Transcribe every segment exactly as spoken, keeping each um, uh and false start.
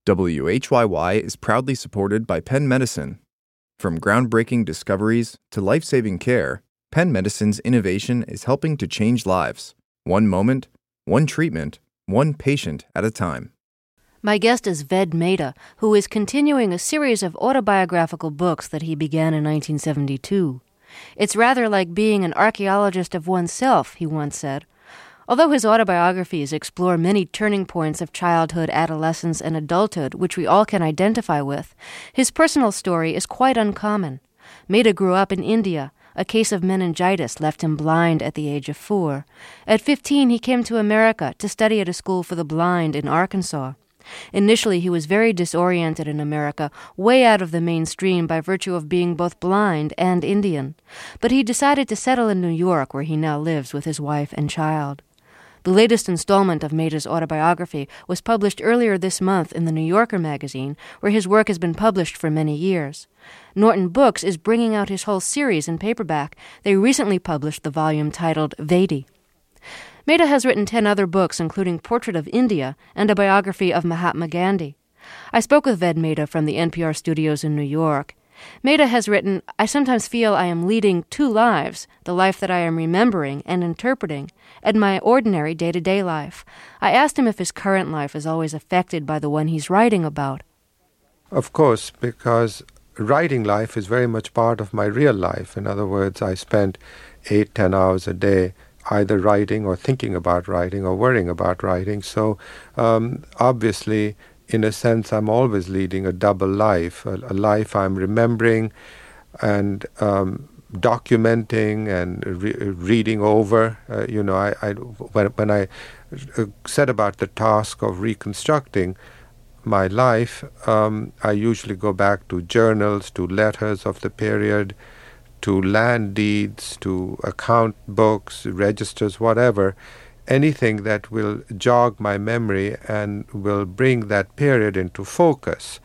W H Y Y is proudly supported by Penn Medicine. From groundbreaking discoveries to life-saving care, Penn Medicine's innovation is helping to change lives, one moment, one treatment, one patient at a time. My guest is Ved Mehta, who is continuing a series of autobiographical books that he began in nineteen seventy-two. It's rather like being an archaeologist of oneself, he once said. Although his autobiographies explore many turning points of childhood, adolescence, and adulthood, which we all can identify with, his personal story is quite uncommon. Mehta grew up in India. A case of meningitis left him blind at the age of four. At fifteen, he came to America to study at a school for the blind in Arkansas. Initially, he was very disoriented in America, way out of the mainstream by virtue of being both blind and Indian. But he decided to settle in New York, where he now lives with his wife and child. The latest installment of Mehta's autobiography was published earlier this month in the New Yorker magazine, where his work has been published for many years. Norton Books is bringing out his whole series in paperback. They recently published the volume titled Vedi. Mehta has written ten other books, including Portrait of India and a biography of Mahatma Gandhi. I spoke with Ved Mehta from the N P R studios in New York. Mehta has written, I sometimes feel I am leading two lives, the life that I am remembering and interpreting, and my ordinary day-to-day life. I asked him if his current life is always affected by the one he's writing about. Of course, because writing life is very much part of my real life. In other words, I spend eight, ten hours a day either writing or thinking about writing or worrying about writing. So um, obviously, in a sense, I'm always leading a double life, a, a life I'm remembering and um, documenting and re- reading over. Uh, you know, I, I when, when I set about the task of reconstructing my life, um, I usually go back to journals, to letters of the period, to land deeds, to account books, registers, whatever, anything that will jog my memory and will bring that period into focus.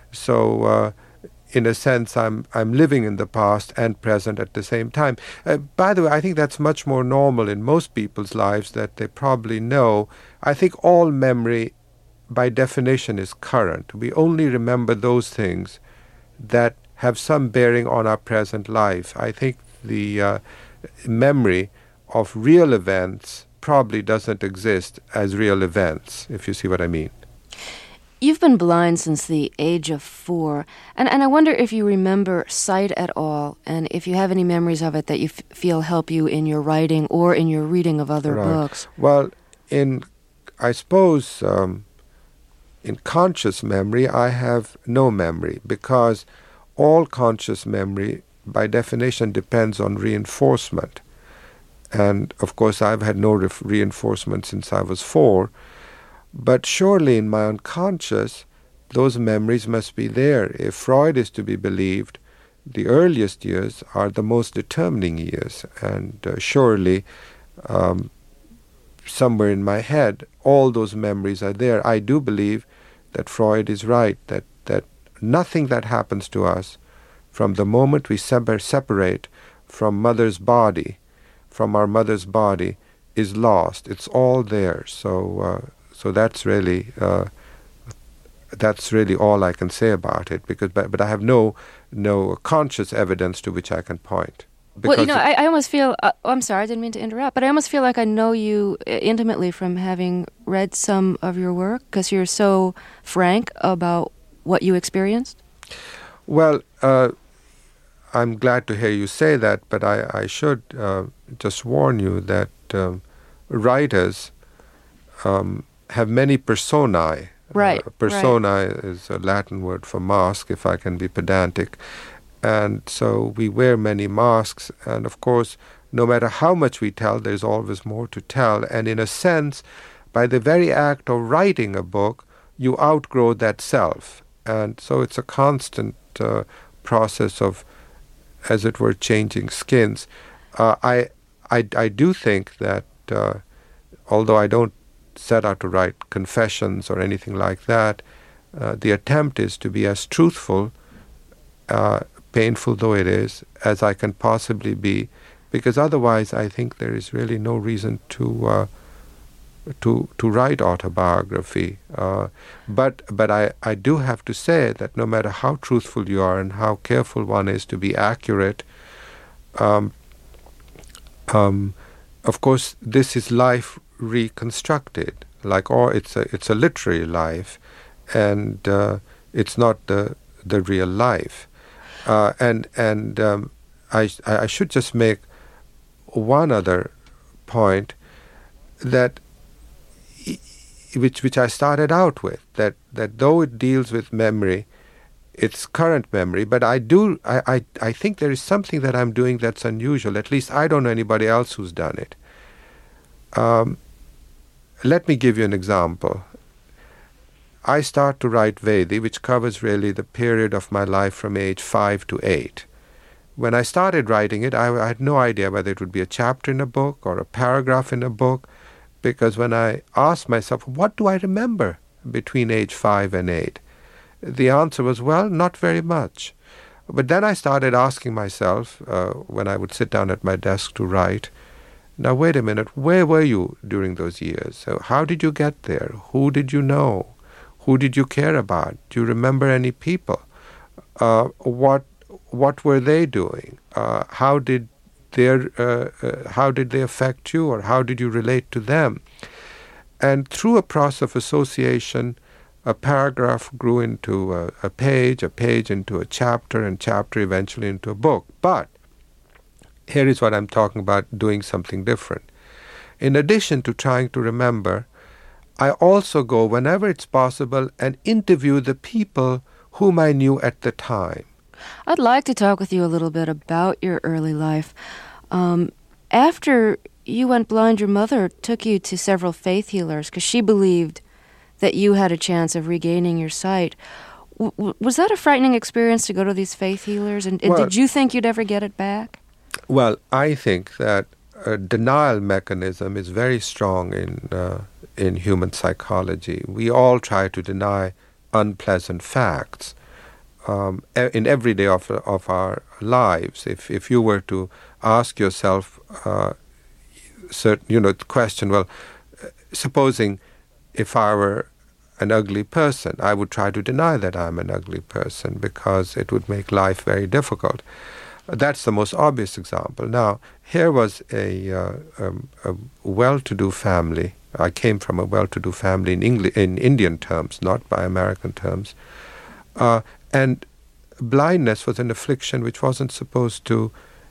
So, uh, in a sense, I'm I'm living in the past and present at the same time. Uh, by the way, I think that's much more normal in most people's lives, that they probably know. I think all memory, by definition, is current. We only remember those things that have some bearing on our present life. I think the uh, memory of real events probably doesn't exist as real events, if you see what I mean. You've been blind since the age of four, and, and I wonder if you remember sight at all, and if you have any memories of it that you f- feel help you in your writing or in your reading of other right. books. Well, in, I suppose, um, in conscious memory, I have no memory, because all conscious memory, by definition, depends on reinforcement. And, of course, I've had no re- reinforcement since I was four. But surely in my unconscious, those memories must be there. If Freud is to be believed, the earliest years are the most determining years. And uh, surely, um, somewhere in my head, all those memories are there. I do believe that Freud is right, that, that nothing that happens to us from the moment we separ- separate from mother's body, from our mother's body, is lost. It's all there. So, uh, so that's really uh, that's really all I can say about it. Because, but, but I have no no conscious evidence to which I can point. Well, you know, I, I almost feel. Uh, oh, I'm sorry, I didn't mean to interrupt, but I almost feel like I know you intimately from having read some of your work, because you're so frank about what you experienced. Well, uh, I'm glad to hear you say that, but I, I should uh, just warn you that um, writers um, have many personae. Right. Uh, personae right. is a Latin word for mask, if I can be pedantic. And so we wear many masks, and of course, no matter how much we tell, there's always more to tell. And in a sense, by the very act of writing a book, you outgrow that self. And so it's a constant uh, process of, as it were, changing skins. Uh, I, I, I do think that, uh, although I don't set out to write confessions or anything like that, uh, the attempt is to be as truthful, uh, painful though it is, as I can possibly be, because otherwise I think there is really no reason to uh, to to write autobiography. Uh, but but I, I do have to say that no matter how truthful you are and how careful one is to be accurate, um, um, of course this is life reconstructed. Like, or it's a it's a literary life, and uh, it's not the the real life. Uh, and and um, I I should just make one other point that which which I started out with, that that though it deals with memory, it's current memory, but I do I, I, I think there is something that I'm doing that's unusual. At least I don't know anybody else who's done it. Um, let me give you an example. I start to write Vedi, which covers really the period of my life from age five to eight. When I started writing it, I, I had no idea whether it would be a chapter in a book or a paragraph in a book, because when I asked myself, what do I remember between age five and eight? The answer was, well, not very much. But then I started asking myself, uh, when I would sit down at my desk to write, now wait a minute, where were you during those years? So how did you get there? Who did you know? Who did you care about? Do you remember any people? Uh, what what were they doing? Uh, how did their uh, uh, how did they affect you, or how did you relate to them? And through a process of association, a paragraph grew into a, a page, a page into a chapter, and chapter eventually into a book. But here is what I'm talking about, doing something different. In addition to trying to remember, I also go, whenever it's possible, and interview the people whom I knew at the time. I'd like to talk with you a little bit about your early life. Um, after you went blind, your mother took you to several faith healers because she believed that you had a chance of regaining your sight. W- was that a frightening experience to go to these faith healers? And, and well, did you think you'd ever get it back? Well, I think that a denial mechanism is very strong in uh, in human psychology. We all try to deny unpleasant facts um, in every day of of our lives. If if you were to ask yourself, uh, certain, you know, the question, well, supposing if I were an ugly person, I would try to deny that I'm an ugly person because it would make life very difficult. That's the most obvious example. Now, here was a, uh, um, a well-to-do family. I came from a well-to-do family in Engli- in Indian terms, not by American terms. Uh, and blindness was an affliction which wasn't supposed to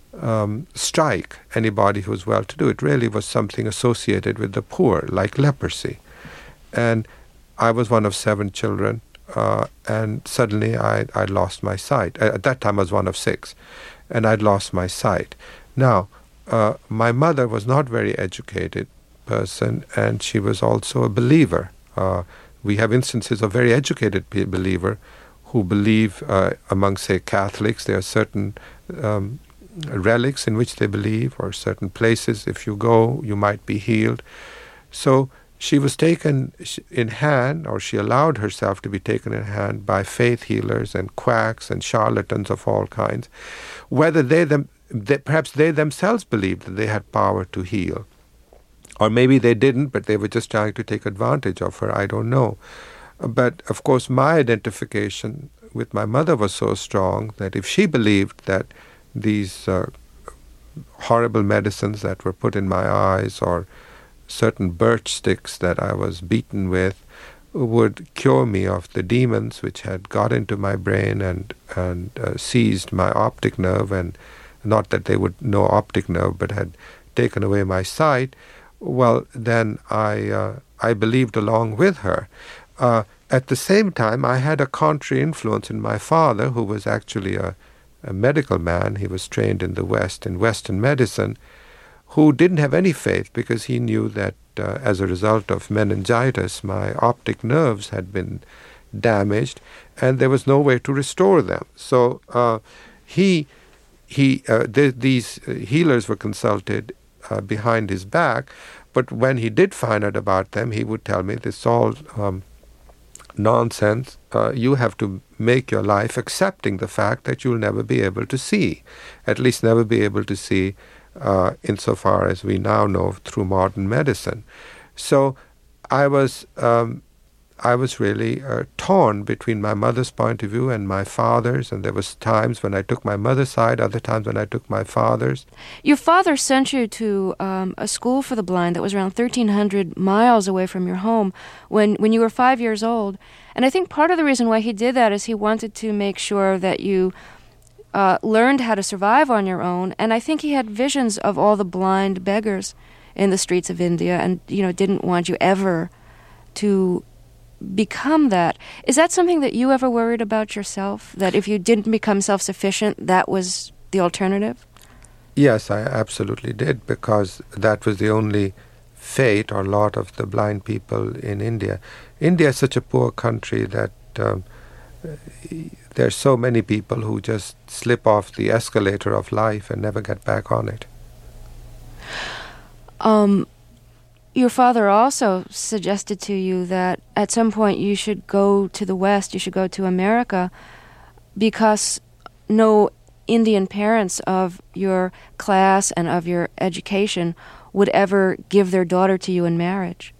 um, strike anybody who was well-to-do. It really was something associated with the poor, like leprosy. And I was one of seven children, uh, and suddenly I, I lost my sight. At that time I was one of six. And I'd lost my sight. Now, uh, my mother was not very educated person, and she was also a believer. Uh, we have instances of very educated pe- believer who believe, uh, among, say, Catholics, there are certain um, relics in which they believe, or certain places, if you go, you might be healed. So she was taken in hand, or she allowed herself to be taken in hand by faith healers and quacks and charlatans of all kinds, whether they, them, they perhaps they themselves believed that they had power to heal. Or maybe they didn't, but they were just trying to take advantage of her, I don't know. But, of course, my identification with my mother was so strong that if she believed that these uh, horrible medicines that were put in my eyes, or certain birch sticks that I was beaten with, would cure me of the demons which had got into my brain and and uh, seized my optic nerve, and not that they would know optic nerve, but had taken away my sight, well, then I uh, I believed along with her. Uh, at the same time, I had a contrary influence in my father, who was actually a, a medical man. He was trained in the West, in Western medicine, who didn't have any faith because he knew that uh, as a result of meningitis, my optic nerves had been damaged, and there was no way to restore them. So uh, he, he, uh, th- these healers were consulted uh, behind his back, but when he did find out about them, he would tell me, this is all um, nonsense. Uh, you have to make your life accepting the fact that you'll never be able to see, at least never be able to see Uh, insofar as we now know through modern medicine. So I was um, I was really uh, torn between my mother's point of view and my father's, and there was times when I took my mother's side, other times when I took my father's. Your father sent you to um, a school for the blind that was around thirteen hundred miles away from your home when, when you were five years old. And I think part of the reason why he did that is he wanted to make sure that you uh, learned how to survive on your own. And I think he had visions of all the blind beggars in the streets of India and, you know, didn't want you ever to become that. Is that something that you ever worried about yourself? That if you didn't become self-sufficient, that was the alternative? Yes, I absolutely did, because that was the only fate or lot of the blind people in India. India is such a poor country that um, there are so many people who just slip off the escalator of life and never get back on it. Um, your father also suggested to you that at some point you should go to the West, you should go to America, because no Indian parents of your class and of your education would ever give their daughter to you in marriage.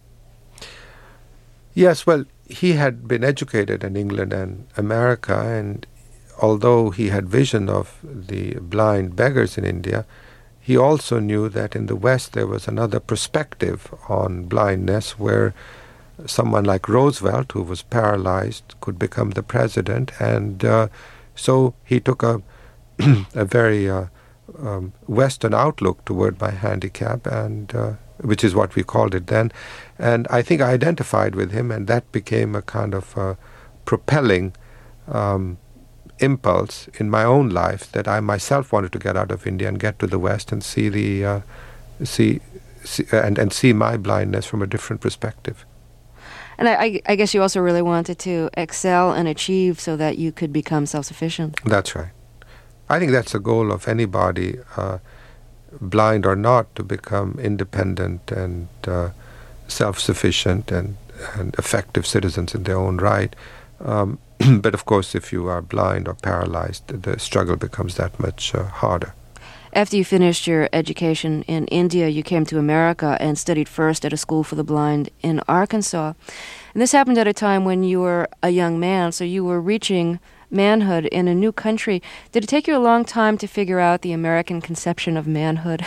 Yes, well, he had been educated in England and America, and although he had vision of the blind beggars in India, he also knew that in the West there was another perspective on blindness, where someone like Roosevelt, who was paralyzed, could become the president. And uh, so he took a, a very uh, um, Western outlook toward my handicap, and uh, which is what we called it then. And I think I identified with him, and that became a kind of uh, propelling um impulse in my own life, that I myself wanted to get out of India and get to the West and see the uh, see, see and and see my blindness from a different perspective. And I, I guess you also really wanted to excel and achieve so that you could become self-sufficient. That's right. I think that's the goal of anybody, uh, blind or not, to become independent and uh, self-sufficient and, and effective citizens in their own right. Um, But of course, if you are blind or paralyzed, the struggle becomes that much uh, harder. After you finished your education in India, you came to America and studied first at a school for the blind in Arkansas. And this happened at a time when you were a young man, so you were reaching manhood in a new country. Did it take you a long time to figure out the American conception of manhood?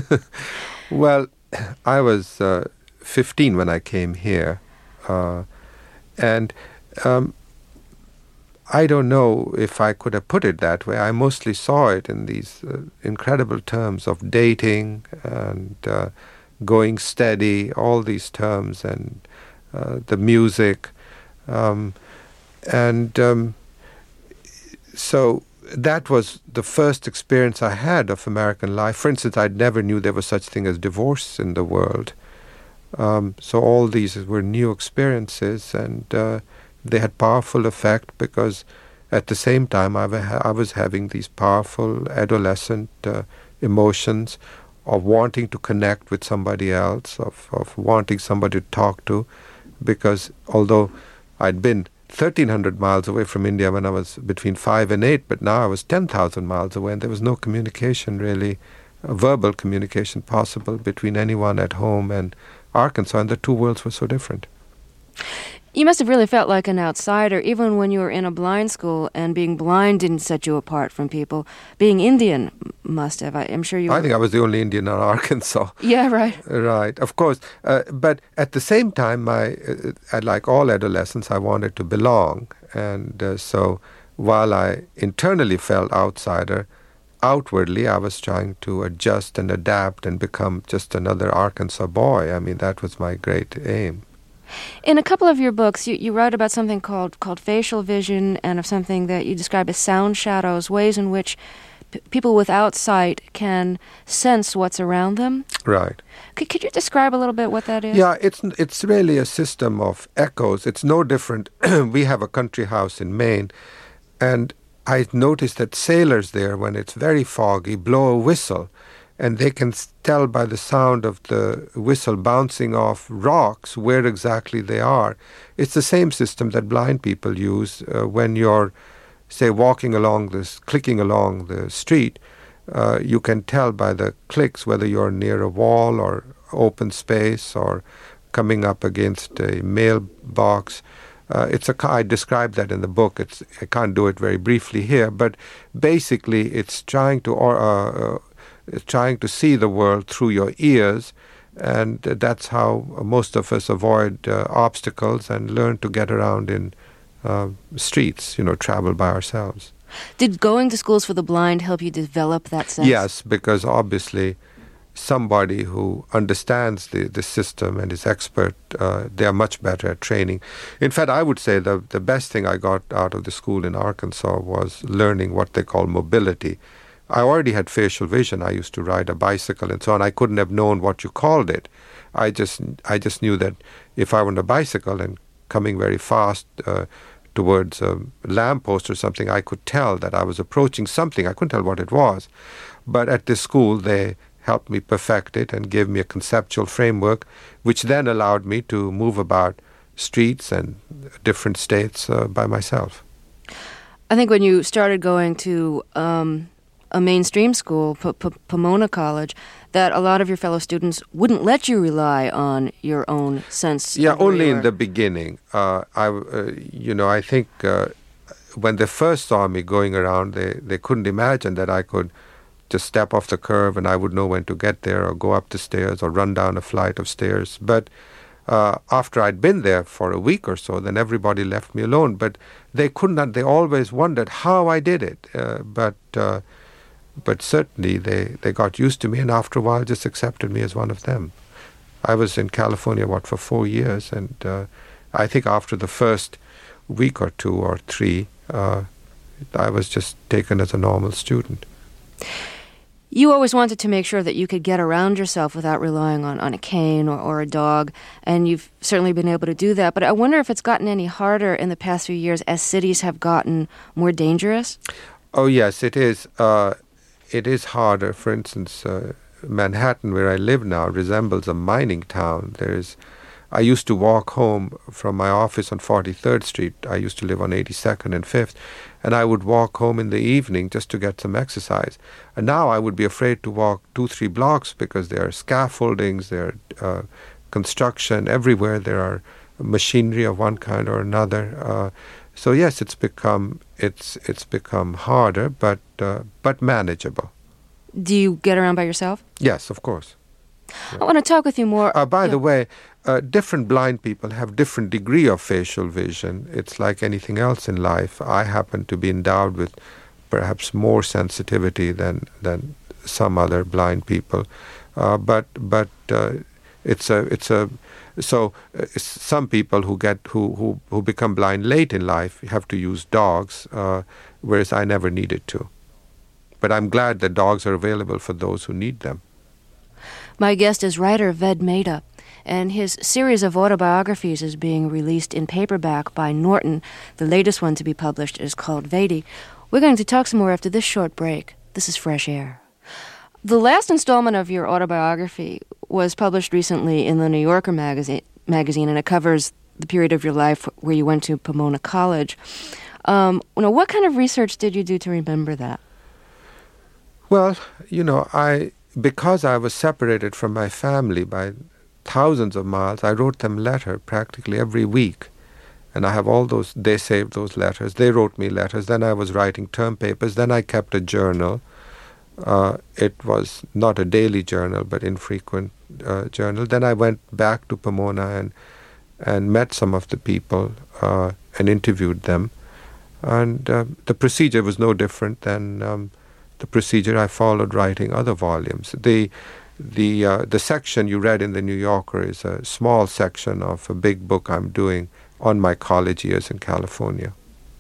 Well, I was uh, fifteen when I came here, uh, and um, I don't know if I could have put it that way. I mostly saw it in these uh, incredible terms of dating and uh, going steady, all these terms, and uh, the music. Um, and um, so that was the first experience I had of American life. For instance, I never knew there was such thing as divorce in the world. Um, so all these were new experiences, and uh, they had powerful effect, because at the same time I, wa- I was having these powerful adolescent uh, emotions of wanting to connect with somebody else, of, of wanting somebody to talk to, because although I'd been thirteen hundred miles away from India when I was between five and eight, but now I was ten thousand miles away, and there was no communication really, uh, verbal communication possible between anyone at home and Arkansas, and the two worlds were so different. You must have really felt like an outsider, even when you were in a blind school, and being blind didn't set you apart from people. Being Indian must have. I, I'm sure you were... I think I was the only Indian in Arkansas. Yeah, right. Right, of course. Uh, but at the same time, my, uh, like all adolescents, I wanted to belong. And uh, so while I internally felt outsider, outwardly I was trying to adjust and adapt and become just another Arkansas boy. I mean, that was my great aim. In a couple of your books, you, you write about something called called facial vision, and of something that you describe as sound shadows, ways in which p- people without sight can sense what's around them. Right. Could, could you describe a little bit what that is? Yeah, it's it's really a system of echoes. It's no different. We have a country house in Maine, and I noticed that sailors there, when it's very foggy, blow a whistle, and they can tell by the sound of the whistle bouncing off rocks where exactly they are. It's the same system that blind people use uh, when you're, say, walking along this, clicking along the street. Uh, you can tell by the clicks whether you're near a wall or open space or coming up against a mailbox. Uh, it's a, I describe that in the book. It's, I can't do it very briefly here, but basically it's trying to uh, uh, it's trying to see the world through your ears, and that's how most of us avoid uh, obstacles and learn to get around in uh, streets, you know, travel by ourselves. Did going to schools for the blind help you develop that sense? Yes, because obviously somebody who understands the, the system and is expert, uh, they are much better at training. In fact, I would say the, the best thing I got out of the school in Arkansas was learning what they call mobility. I already had facial vision. I used to ride a bicycle and so on. I couldn't have known what you called it. I just I just knew that if I were on a bicycle and coming very fast uh, towards a lamppost or something, I could tell that I was approaching something. I couldn't tell what it was. But at this school, they helped me perfect it and gave me a conceptual framework, which then allowed me to move about streets and different states uh, by myself. I think when you started going to um, a mainstream school, P- P- Pomona College, that a lot of your fellow students wouldn't let you rely on your own sense. Yeah, of where only you in were. the beginning. Uh, I, uh, you know, I think uh, when they first saw me going around, they, they couldn't imagine that I could just step off the curb and I would know when to get there, or go up the stairs or run down a flight of stairs. But uh, after I'd been there for a week or so, then everybody left me alone. But they could not, they always wondered how I did it. Uh, but uh, but certainly they, they got used to me, and after a while just accepted me as one of them. I was in California, what, for four years, and uh, I think after the first week or two or three, uh, I was just taken as a normal student. You always wanted to make sure that you could get around yourself without relying on, on a cane or, or a dog, and you've certainly been able to do that. But I wonder if it's gotten any harder in the past few years as cities have gotten more dangerous? Oh, yes, it is. Uh, it is harder. For instance, uh, Manhattan, where I live now, resembles a mining town. There is, I used to walk home from my office on forty-third Street. I used to live on eighty-second and fifth. And I would walk home in the evening just to get some exercise. And now I would be afraid to walk two, three blocks because there are scaffoldings, there are uh, construction everywhere. There are machinery of one kind or another. Uh, so yes, it's become it's it's become harder, but uh, but manageable. Do you get around by yourself? Yes, of course. Yeah. I want to talk with you more. Uh, by yeah. the way, uh, different blind people have different degree of facial vision. It's like anything else in life. I happen to be endowed with perhaps more sensitivity than than some other blind people, uh, but but uh, it's a it's a so uh, some people who get who, who who become blind late in life have to use dogs, uh, whereas I never needed to. But I'm glad that dogs are available for those who need them. My guest is writer Ved Mehta, and his series of autobiographies is being released in paperback by Norton. The latest one to be published is called Vedi. We're going to talk some more after this short break. This is Fresh Air. The last installment of your autobiography was published recently in the New Yorker magazine, magazine and it covers the period of your life where you went to Pomona College. Um, you know, what kind of research did you do to remember that? Well, you know, I... because I was separated from my family by thousands of miles, I wrote them letter practically every week. And I have all those, they saved those letters. They wrote me letters. Then I was writing term papers. Then I kept a journal. Uh, it was not a daily journal, but infrequent uh, journal. Then I went back to Pomona and, and met some of the people uh, and interviewed them. And uh, the procedure was no different than... Um, the procedure I followed writing other volumes. The the uh, the section you read in the New Yorker is a small section of a big book I'm doing on my college years in California.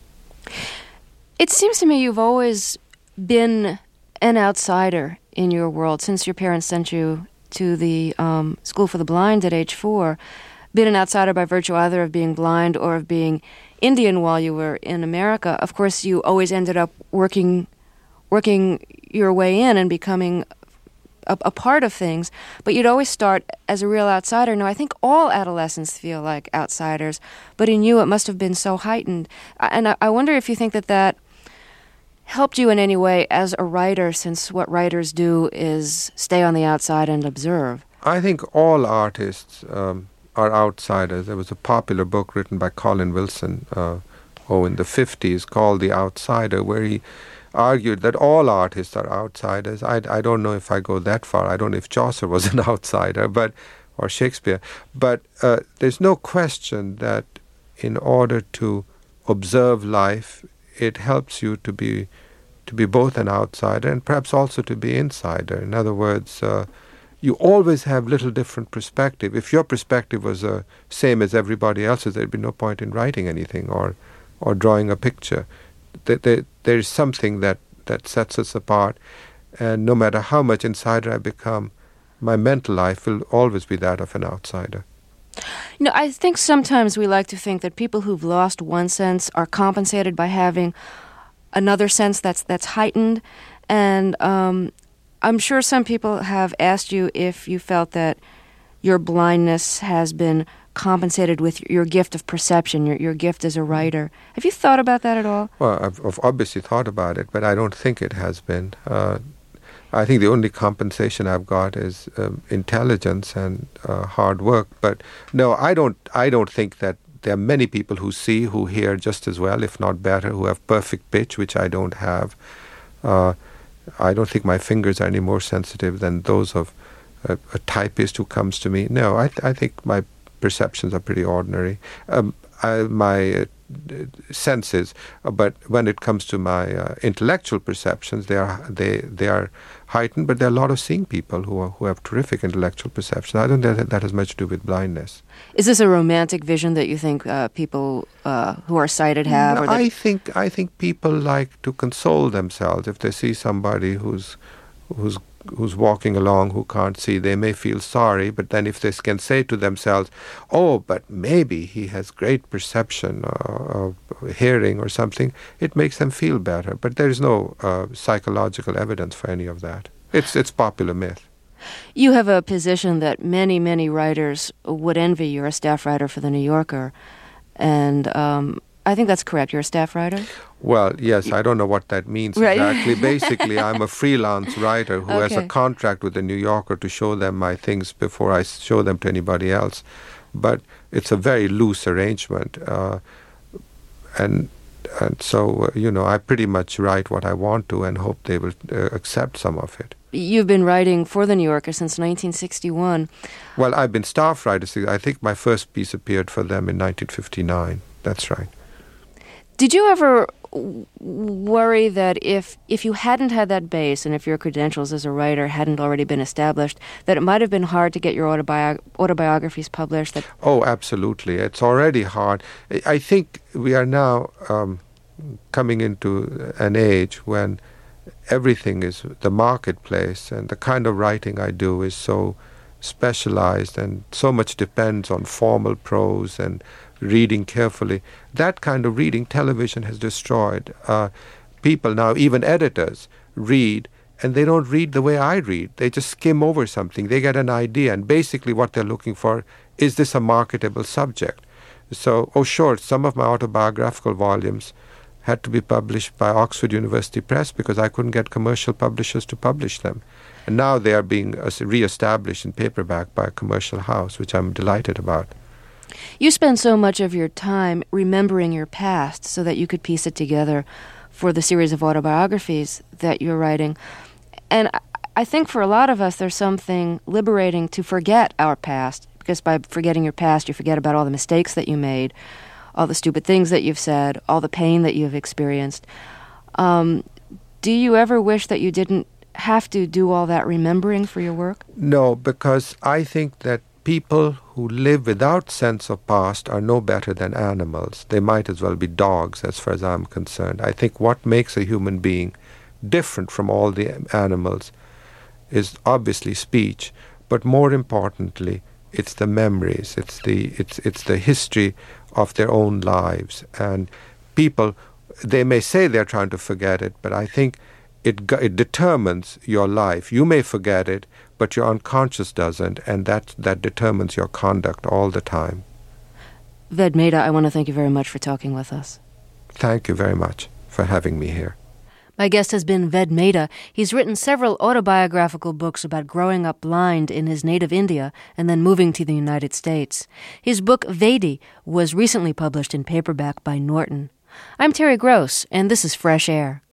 It seems to me you've always been an outsider in your world since your parents sent you to the um, School for the Blind at age four. Been an outsider by virtue either of being blind or of being Indian while you were in America. Of course, you always ended up working working your way in and becoming a, a part of things, but you'd always start as a real outsider. Now, I think all adolescents feel like outsiders, but in you it must have been so heightened. And I, I wonder if you think that that helped you in any way as a writer, since what writers do is stay on the outside and observe. I think all artists um, are outsiders. There was a popular book written by Colin Wilson, uh, oh, in the fifties, called The Outsider, where he argued that all artists are outsiders. I, I don't know if I go that far. I don't know if Chaucer was an outsider, but or Shakespeare. But uh, there's no question that in order to observe life, it helps you to be to be both an outsider and perhaps also to be insider. In other words, uh, you always have little different perspective. If your perspective was the uh, same as everybody else's, there'd be no point in writing anything or or drawing a picture. There, there, there is something that, that sets us apart, and no matter how much insider I become, my mental life will always be that of an outsider. You know, I think sometimes we like to think that people who've lost one sense are compensated by having another sense that's that's heightened, and um, I'm sure some people have asked you if you felt that your blindness has been compensated with your gift of perception, your your gift as a writer. Have you thought about that at all? Well, I've, I've obviously thought about it, but I don't think it has been. Uh, I think the only compensation I've got is um, intelligence and uh, hard work. But no, I don't. I don't think that there are many people who see, who hear just as well, if not better, who have perfect pitch, which I don't have. Uh, I don't think my fingers are any more sensitive than those of a, a typist who comes to me. No, I, th- I think my perceptions are pretty ordinary. Um, I, my uh, senses, uh, but when it comes to my uh, intellectual perceptions, they are they they are heightened. But there are a lot of seeing people who are, who have terrific intellectual perception. I don't think that, that has much to do with blindness. Is this a romantic vision that you think uh, people uh, who are sighted have? No, or that I think I think people like to console themselves if they see somebody who's who's who's walking along who can't see. They may feel sorry, but then if they can say to themselves, "Oh, but maybe he has great perception or, or hearing or something," it makes them feel better. But there is no uh, psychological evidence for any of that. It's it's popular myth. You have a position that many, many writers would envy. You're a staff writer for The New Yorker, and um, I think that's correct. You're a staff writer? Well, yes, I don't know what that means right. exactly. Basically, I'm a freelance writer who okay. has a contract with The New Yorker to show them my things before I show them to anybody else. But it's a very loose arrangement. Uh, and and so, uh, you know, I pretty much write what I want to and hope they will uh, accept some of it. You've been writing for The New Yorker since nineteen sixty-one. Well, I've been staff writer. I think my first piece appeared for them in nineteen fifty-nine. That's right. Did you ever worry that if if you hadn't had that base and if your credentials as a writer hadn't already been established, that it might have been hard to get your autobi- autobiographies published? That Oh, absolutely. It's already hard. I think we are now um, coming into an age when everything is the marketplace, and the kind of writing I do is so specialized and so much depends on formal prose and reading carefully. That kind of reading television has destroyed. Uh, people now, even editors, read, and they don't read the way I read. They just skim over something. They get an idea, and basically what they're looking for, is this a marketable subject? So, oh sure, some of my autobiographical volumes had to be published by Oxford University Press because I couldn't get commercial publishers to publish them. And now they are being uh, re-established in paperback by a commercial house, which I'm delighted about. You spend so much of your time remembering your past so that you could piece it together for the series of autobiographies that you're writing. And I think for a lot of us, there's something liberating to forget our past, because by forgetting your past, you forget about all the mistakes that you made, all the stupid things that you've said, all the pain that you've experienced. Um, do you ever wish that you didn't have to do all that remembering for your work? No, because I think that people who live without sense of past are no better than animals. They might as well be dogs, as far as I'm concerned. I think what makes a human being different from all the animals is obviously speech, but more importantly, it's the memories. It's the it's it's the history of their own lives. And people, they may say they're trying to forget it, but I think it it determines your life. You may forget it, but your unconscious doesn't, and that that determines your conduct all the time. Ved Mehta, I want to thank you very much for talking with us. Thank you very much for having me here. My guest has been Ved Mehta. He's written several autobiographical books about growing up blind in his native India and then moving to the United States. His book, Vedi, was recently published in paperback by Norton. I'm Terry Gross, and this is Fresh Air.